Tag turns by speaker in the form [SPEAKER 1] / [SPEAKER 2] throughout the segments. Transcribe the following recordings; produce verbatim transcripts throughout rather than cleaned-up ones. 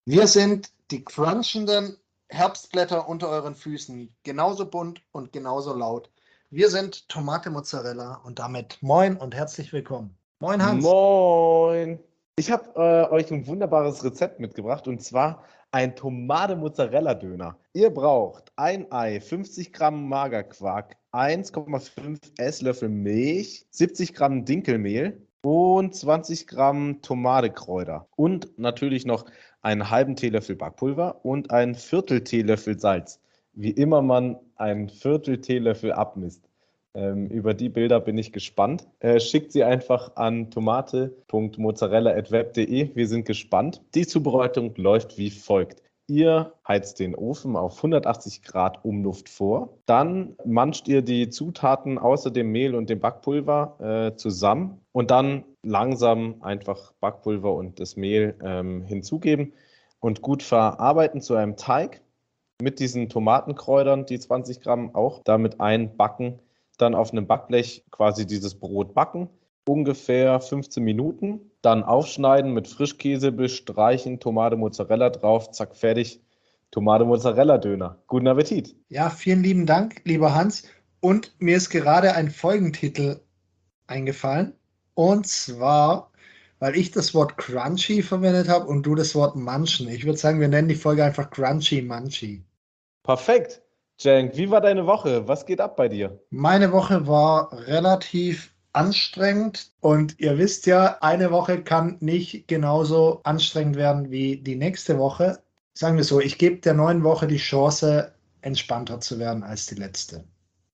[SPEAKER 1] Wir sind die crunchenden Herbstblätter unter euren Füßen, genauso bunt und genauso laut. Wir sind Tomate Mozzarella und damit moin und herzlich willkommen. Moin Hans.
[SPEAKER 2] Moin! Ich habe äh, euch ein wunderbares Rezept mitgebracht und zwar ein Tomate-Mozzarella-Döner. Ihr braucht ein Ei, fünfzig Gramm Magerquark, eins Komma fünf Esslöffel Milch, siebzig Gramm Dinkelmehl und zwanzig Gramm Tomatenkräuter und natürlich noch einen halben Teelöffel Backpulver und ein Viertel Teelöffel Salz. Wie immer man einen Viertel Teelöffel abmisst. Ähm, über die Bilder bin ich gespannt. Äh, schickt sie einfach an tomate punkt mozzarella at web punkt de. Wir sind gespannt. Die Zubereitung läuft wie folgt. Ihr heizt den Ofen auf hundertachtzig Grad Umluft vor. Dann manscht ihr die Zutaten außer dem Mehl und dem Backpulver äh, zusammen und dann langsam einfach Backpulver und das Mehl ähm, hinzugeben und gut verarbeiten zu einem Teig. Mit diesen Tomatenkräutern, die zwanzig Gramm auch damit einbacken, dann auf einem Backblech quasi dieses Brot backen, ungefähr fünfzehn Minuten, dann aufschneiden, mit Frischkäse bestreichen, Tomate Mozzarella drauf, zack, fertig. Tomate Mozzarella Döner. Guten Appetit.
[SPEAKER 1] Ja, vielen lieben Dank, lieber Hans. Und mir ist gerade ein Folgentitel eingefallen. Und zwar, weil ich das Wort crunchy verwendet habe und du das Wort munchen. Ich würde sagen, wir nennen die Folge einfach Crunchy Munchy.
[SPEAKER 2] Perfekt. Cenk, wie war deine Woche? Was geht ab bei dir?
[SPEAKER 1] Meine Woche war relativ anstrengend und ihr wisst ja, eine Woche kann nicht genauso anstrengend werden wie die nächste Woche. Sagen wir so, ich gebe der neuen Woche die Chance, entspannter zu werden als die letzte.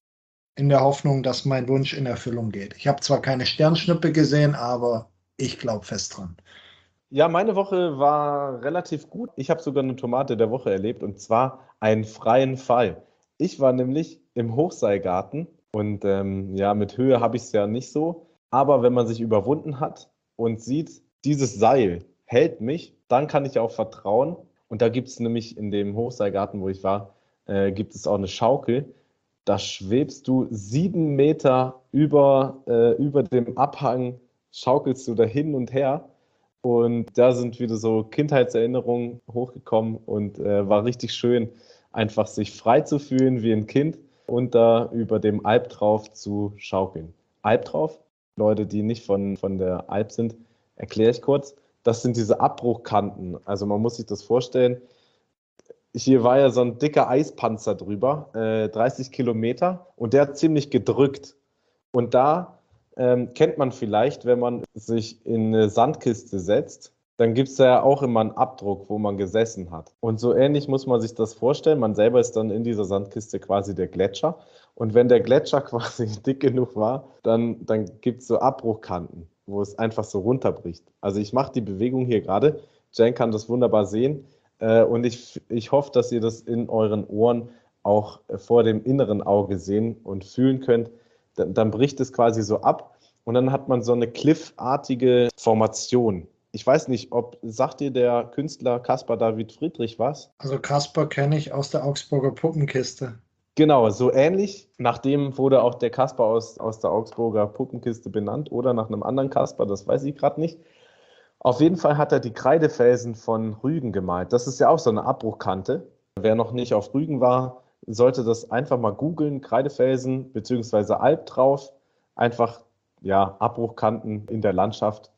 [SPEAKER 1] In der Hoffnung, dass mein Wunsch in Erfüllung geht. Ich habe zwar keine Sternschnuppe gesehen, aber ich glaube fest dran.
[SPEAKER 2] Ja, meine Woche war relativ gut. Ich habe sogar eine Tomate der Woche erlebt und zwar einen freien Fall. Ich war nämlich im Hochseilgarten und ähm, ja, mit Höhe habe ich es ja nicht so. Aber wenn man sich überwunden hat und sieht, dieses Seil hält mich, dann kann ich auch vertrauen. Und da gibt es nämlich in dem Hochseilgarten, wo ich war, äh, gibt es auch eine Schaukel. Da schwebst du sieben Meter über, äh, über dem Abhang, schaukelst du da hin und her. Und da sind wieder so Kindheitserinnerungen hochgekommen und äh, war richtig schön, einfach sich frei zu fühlen wie ein Kind und da über dem Alp drauf zu schaukeln. Alp drauf, Leute, die nicht von, von der Alp sind, erkläre ich kurz. Das sind diese Abbruchkanten. Also man muss sich das vorstellen. Hier war ja so ein dicker Eispanzer drüber, äh, dreißig Kilometer, und der hat ziemlich gedrückt. Und da ähm, kennt man vielleicht, wenn man sich in eine Sandkiste setzt, dann gibt es da ja auch immer einen Abdruck, wo man gesessen hat. Und so ähnlich muss man sich das vorstellen. Man selber ist dann in dieser Sandkiste quasi der Gletscher. Und wenn der Gletscher quasi dick genug war, dann, dann gibt es so Abbruchkanten, wo es einfach so runterbricht. Also ich mache die Bewegung hier gerade. Jen kann das wunderbar sehen. Äh, und ich, ich hoffe, dass ihr das in euren Ohren auch vor dem inneren Auge sehen und fühlen könnt. Dann, dann bricht es quasi so ab und dann hat man so eine cliffartige Formation. Ich weiß nicht, ob, sagt dir der Künstler Caspar David Friedrich was?
[SPEAKER 1] Also Kasper kenne ich aus der Augsburger Puppenkiste.
[SPEAKER 2] Genau, so ähnlich. Nach dem wurde auch der Caspar aus, aus der Augsburger Puppenkiste benannt oder nach einem anderen Caspar, das weiß ich gerade nicht. Auf jeden Fall hat er die Kreidefelsen von Rügen gemalt. Das ist ja auch so eine Abbruchkante. Wer noch nicht auf Rügen war, sollte das einfach mal googeln. Kreidefelsen bzw. Alp drauf. Einfach, ja, Abbruchkanten in der Landschaft.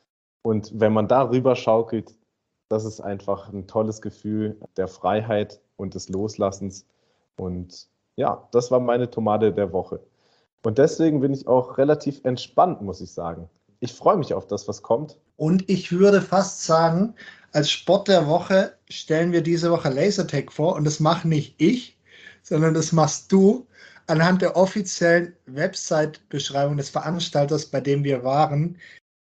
[SPEAKER 2] Und wenn man da rüber schaukelt, das ist einfach ein tolles Gefühl der Freiheit und des Loslassens. Und ja, das war meine Tomate der Woche. Und deswegen bin ich auch relativ entspannt, muss ich sagen. Ich freue mich auf das, was kommt.
[SPEAKER 1] Und ich würde fast sagen, als Sport der Woche stellen wir diese Woche Lasertag vor. Und das mache nicht ich, sondern das machst du anhand der offiziellen Website-Beschreibung des Veranstalters, bei dem wir waren.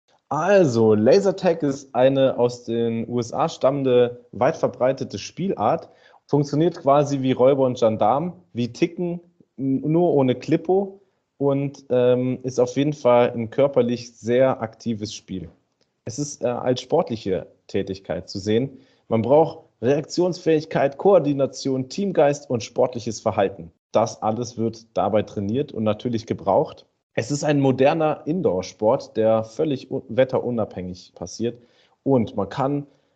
[SPEAKER 2] Also, Lasertag ist eine aus den U S A stammende, weit verbreitete Spielart. Funktioniert quasi wie Räuber und Gendarm, wie Ticken, nur ohne Klippo, und ähm, ist auf jeden Fall ein körperlich sehr aktives Spiel. Es ist äh, als sportliche Tätigkeit zu sehen. Man braucht Reaktionsfähigkeit, Koordination, Teamgeist und sportliches Verhalten. Das alles wird dabei trainiert und natürlich gebraucht. Es ist ein moderner Indoor-Sport, der völlig wetterunabhängig passiert, und man kann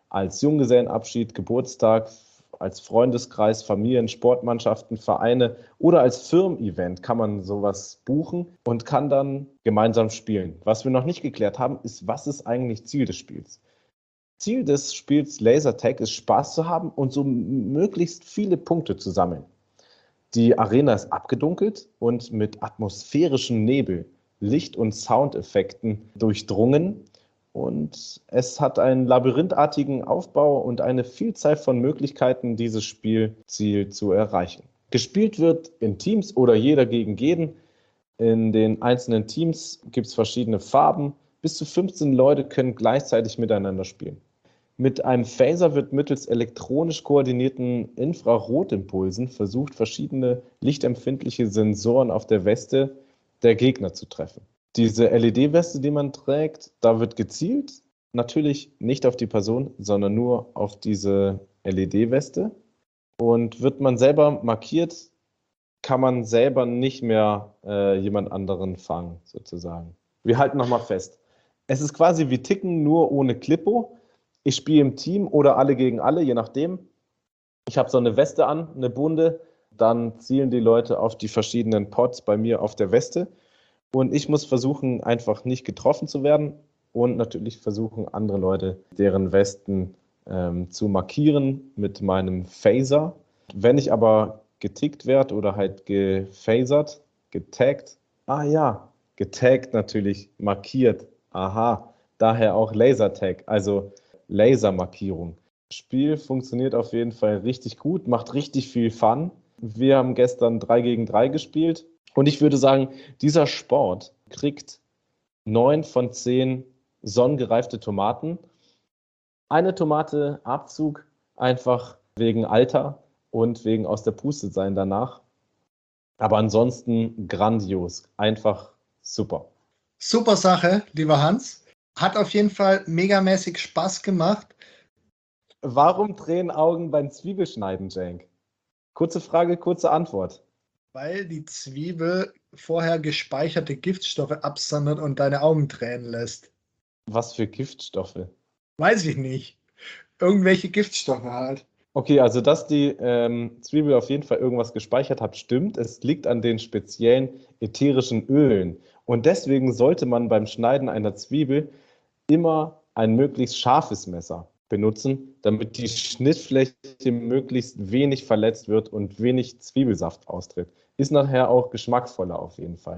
[SPEAKER 2] als Junggesellenabschied, Geburtstag, als Freundeskreis, Familien, Sportmannschaften, Vereine oder als Firmen-Event kann man sowas buchen und kann dann gemeinsam spielen. Was wir noch nicht geklärt haben, ist, was ist eigentlich Ziel des Spiels? Ziel des Spiels Lasertag ist, Spaß zu haben und so möglichst viele Punkte zu sammeln. Die Arena ist abgedunkelt und mit atmosphärischem Nebel, Licht- und Soundeffekten durchdrungen. Und es hat einen labyrinthartigen Aufbau und eine Vielzahl von Möglichkeiten, dieses Spielziel zu erreichen. Gespielt wird in Teams oder jeder gegen jeden. In den einzelnen Teams gibt es verschiedene Farben. Bis zu fünfzehn Leute können gleichzeitig miteinander spielen. Mit einem Phaser wird mittels elektronisch koordinierten Infrarot-Impulsen versucht, verschiedene lichtempfindliche Sensoren auf der Weste der Gegner zu treffen. Diese L E D-Weste, die man trägt, da wird gezielt, natürlich nicht auf die Person, sondern nur auf diese L E D-Weste. Und wird man selber markiert, kann man selber nicht mehr äh, jemand anderen fangen, sozusagen. Wir halten nochmal fest. Es ist quasi wie Ticken, nur ohne Klippo. Ich spiele im Team oder alle gegen alle, je nachdem. Ich habe so eine Weste an, eine bunte. Dann zielen die Leute auf die verschiedenen Pots bei mir auf der Weste. Und ich muss versuchen, einfach nicht getroffen zu werden und natürlich versuchen, andere Leute, deren Westen ähm, zu markieren mit meinem Phaser. Wenn ich aber getickt werde oder halt gefasert, getaggt, ah ja, getaggt natürlich, markiert, aha, daher auch Lasertag, also Lasermarkierung. Das Spiel funktioniert auf jeden Fall richtig gut, macht richtig viel Fun. Wir haben gestern drei gegen drei gespielt. Und ich würde sagen, dieser Sport kriegt neun von zehn sonnengereifte Tomaten. Eine Tomate Abzug, einfach wegen Alter und wegen aus der Puste sein danach. Aber ansonsten grandios, einfach super.
[SPEAKER 1] Super Sache, lieber Hans. Hat auf jeden Fall megamäßig Spaß gemacht.
[SPEAKER 2] Warum Tränenaugen beim Zwiebelschneiden, Cenk? Kurze Frage, kurze Antwort.
[SPEAKER 1] Weil die Zwiebel vorher gespeicherte Giftstoffe absondert und deine Augen tränen lässt.
[SPEAKER 2] Was für Giftstoffe?
[SPEAKER 1] Weiß ich nicht. Irgendwelche Giftstoffe halt.
[SPEAKER 2] Okay, also dass die ähm, Zwiebel auf jeden Fall irgendwas gespeichert hat, stimmt. Es liegt an den speziellen ätherischen Ölen. Und deswegen sollte man beim Schneiden einer Zwiebel immer ein möglichst scharfes Messer benutzen, damit die Schnittfläche möglichst wenig verletzt wird und wenig Zwiebelsaft austritt. Ist nachher auch geschmackvoller auf jeden Fall.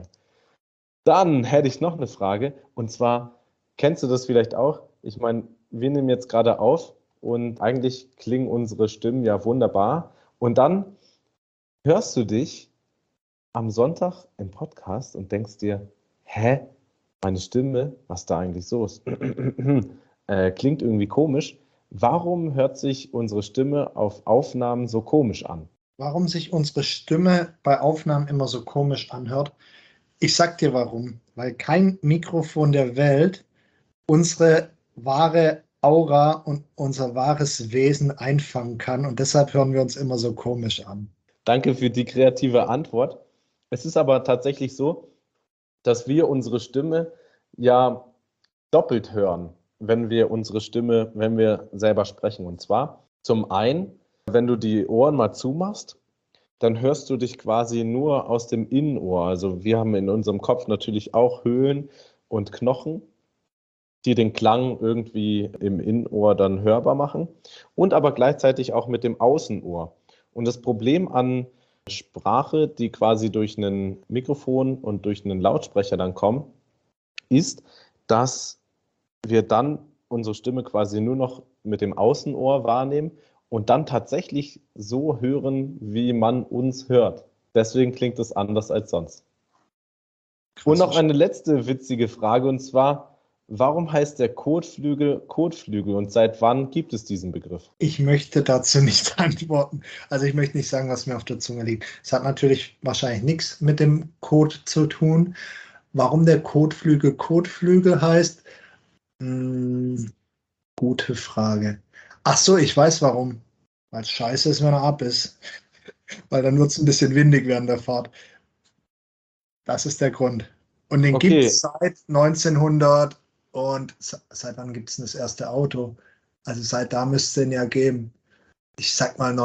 [SPEAKER 2] Dann hätte ich noch eine Frage, und zwar, kennst du das vielleicht auch? Ich meine, wir nehmen jetzt gerade auf und eigentlich klingen unsere Stimmen ja wunderbar. Und dann hörst du dich am Sonntag im Podcast und denkst dir, hä, meine Stimme, was da eigentlich so ist, äh, klingt irgendwie komisch. Warum hört sich unsere Stimme auf Aufnahmen so komisch an?
[SPEAKER 1] Warum sich unsere Stimme bei Aufnahmen immer so komisch anhört? Ich sag dir warum. Weil kein Mikrofon der Welt unsere wahre Aura und unser wahres Wesen einfangen kann. Und deshalb hören wir uns immer so komisch an.
[SPEAKER 2] Danke für die kreative Antwort. Es ist aber tatsächlich so, dass wir unsere Stimme ja doppelt hören, wenn wir unsere Stimme, wenn wir selber sprechen. Und zwar zum einen, wenn du die Ohren mal zumachst, dann hörst du dich quasi nur aus dem Innenohr. Also wir haben in unserem Kopf natürlich auch Höhlen und Knochen, die den Klang irgendwie im Innenohr dann hörbar machen und aber gleichzeitig auch mit dem Außenohr. Und das Problem an Sprache, die quasi durch ein Mikrofon und durch einen Lautsprecher dann kommen, ist, dass wir dann unsere Stimme quasi nur noch mit dem Außenohr wahrnehmen und dann tatsächlich so hören, wie man uns hört. Deswegen klingt es anders als sonst. Und noch eine letzte witzige Frage, und zwar, warum heißt der Kotflügel Kotflügel und seit wann gibt es diesen Begriff?
[SPEAKER 1] Ich möchte dazu nicht antworten. Also ich möchte nicht sagen, was mir auf der Zunge liegt. Es hat natürlich wahrscheinlich nichts mit dem Kot zu tun. Warum der Kotflügel Kotflügel heißt? Hm, gute Frage. Ach so, ich weiß warum. Weil es scheiße ist, wenn er ab ist. Weil dann wird es ein bisschen windig während der Fahrt. Das ist der Grund. Und den gibt
[SPEAKER 2] Okay,
[SPEAKER 1] es seit neunzehnhundert und se- seit wann gibt es das erste Auto? Also seit da müsste es den ja geben. Ich sag mal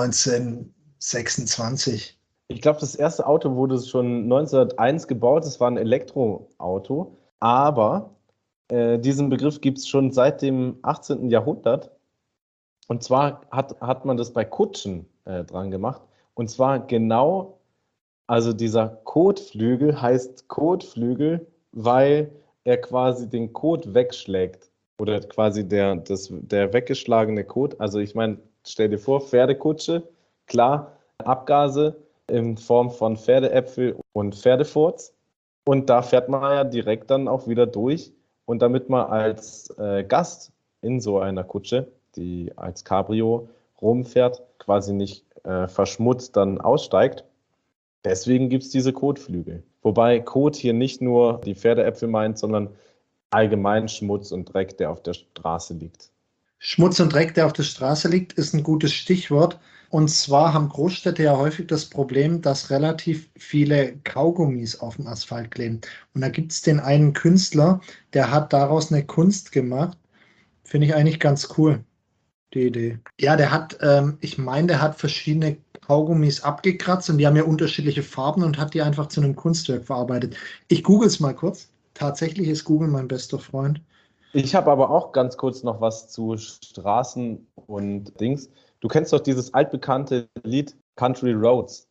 [SPEAKER 1] neunzehnhundertsechsundzwanzig.
[SPEAKER 2] Ich glaube, das erste Auto wurde schon neunzehnhunderteins gebaut. Das war ein Elektroauto. Aber äh, diesen Begriff gibt es schon seit dem achtzehnten. Jahrhundert. Und zwar hat, hat man das bei Kutschen äh, dran gemacht. Und zwar genau, also dieser Kotflügel heißt Kotflügel, weil er quasi den Kot wegschlägt. Oder quasi der, das, der weggeschlagene Kot. Also ich meine, stell dir vor, Pferdekutsche, klar, Abgase in Form von Pferdeäpfel und Pferdefurz. Und da fährt man ja direkt dann auch wieder durch. Und damit man als äh, Gast in so einer Kutsche, die als Cabrio rumfährt, quasi nicht äh, verschmutzt dann aussteigt. Deswegen gibt es diese Kotflügel. Wobei Kot hier nicht nur die Pferdeäpfel meint, sondern allgemein Schmutz und Dreck, der auf der Straße liegt.
[SPEAKER 1] Schmutz und Dreck, der auf der Straße liegt, ist ein gutes Stichwort. Und zwar haben Großstädte ja häufig das Problem, dass relativ viele Kaugummis auf dem Asphalt kleben. Und da gibt es den einen Künstler, der hat daraus eine Kunst gemacht. Finde ich eigentlich ganz cool, die Idee. Ja, der hat, ähm, ich meine, der hat verschiedene Kaugummis abgekratzt und die haben ja unterschiedliche Farben und hat die einfach zu einem Kunstwerk verarbeitet. Ich google es mal kurz. Tatsächlich ist Google mein bester Freund.
[SPEAKER 2] Ich habe aber auch ganz kurz noch was zu Straßen und Dings. Du kennst doch dieses altbekannte Lied Country Roads.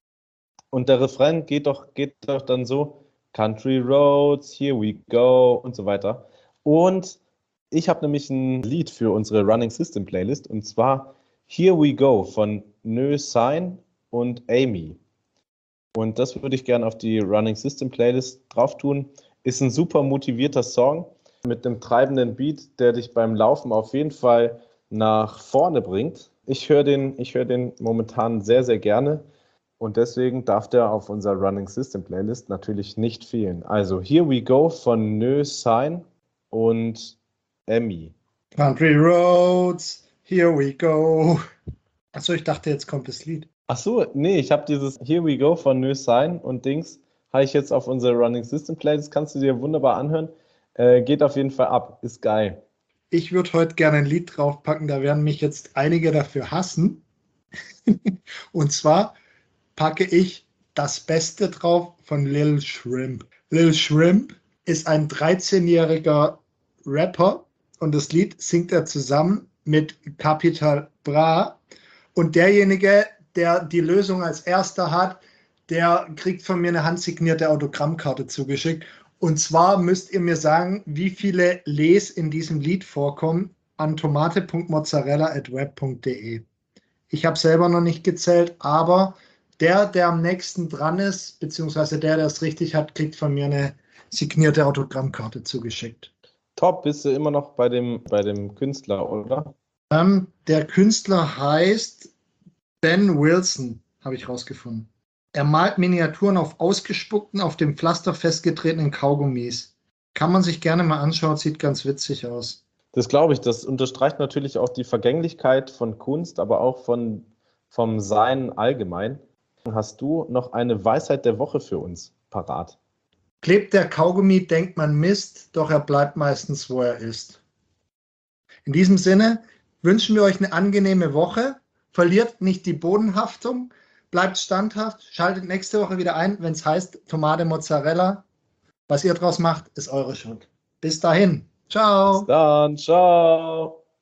[SPEAKER 2] Und der Refrain geht doch, geht doch dann so: Country Roads, here we go und so weiter. Und ich habe nämlich ein Lied für unsere Running System Playlist, und zwar Here We Go von Nö Sign und Amy. Und das würde ich gerne auf die Running System Playlist drauf tun. Ist ein super motivierter Song mit einem treibenden Beat, der dich beim Laufen auf jeden Fall nach vorne bringt. Ich höre den, ich höre den momentan sehr, sehr gerne. Und deswegen darf der auf unserer Running System Playlist natürlich nicht fehlen. Also Here We Go von Nö Sign und Emmy.
[SPEAKER 1] Country Roads, here we go. Achso, ich dachte, jetzt kommt das Lied.
[SPEAKER 2] Ach so, nee, ich habe dieses Here We Go von Nö Sign und Dings habe ich jetzt auf unserer Running System Playlist. Kannst du dir wunderbar anhören. Äh, geht auf jeden Fall ab. Ist geil.
[SPEAKER 1] Ich würde heute gerne ein Lied draufpacken, da werden mich jetzt einige dafür hassen. Und zwar packe ich das Beste drauf von Lil Shrimp. Lil Shrimp ist ein dreizehnjähriger Rapper und das Lied singt er zusammen mit Capital Bra. Und derjenige, der die Lösung als erster hat, der kriegt von mir eine handsignierte Autogrammkarte zugeschickt. Und zwar müsst ihr mir sagen, wie viele Les in diesem Lied vorkommen an tomate punkt mozzarella at web punkt de. Ich habe selber noch nicht gezählt, aber der, der am nächsten dran ist, beziehungsweise der, der es richtig hat, kriegt von mir eine signierte Autogrammkarte zugeschickt.
[SPEAKER 2] Top, bist du immer noch bei dem, bei dem Künstler, oder?
[SPEAKER 1] Ähm, der Künstler heißt Ben Wilson, habe ich rausgefunden. Er malt Miniaturen auf ausgespuckten, auf dem Pflaster festgetretenen Kaugummis. Kann man sich gerne mal anschauen, sieht ganz witzig aus.
[SPEAKER 2] Das glaube ich, das unterstreicht natürlich auch die Vergänglichkeit von Kunst, aber auch von, vom Sein allgemein. Hast du noch eine Weisheit der Woche für uns parat?
[SPEAKER 1] Klebt der Kaugummi, denkt man Mist, doch er bleibt meistens, wo er ist. In diesem Sinne wünschen wir euch eine angenehme Woche. Verliert nicht die Bodenhaftung, bleibt standhaft, schaltet nächste Woche wieder ein, wenn es heißt Tomate Mozzarella. Was ihr draus macht, ist eure Schuld. Bis dahin. Ciao.
[SPEAKER 2] Bis dann. Ciao.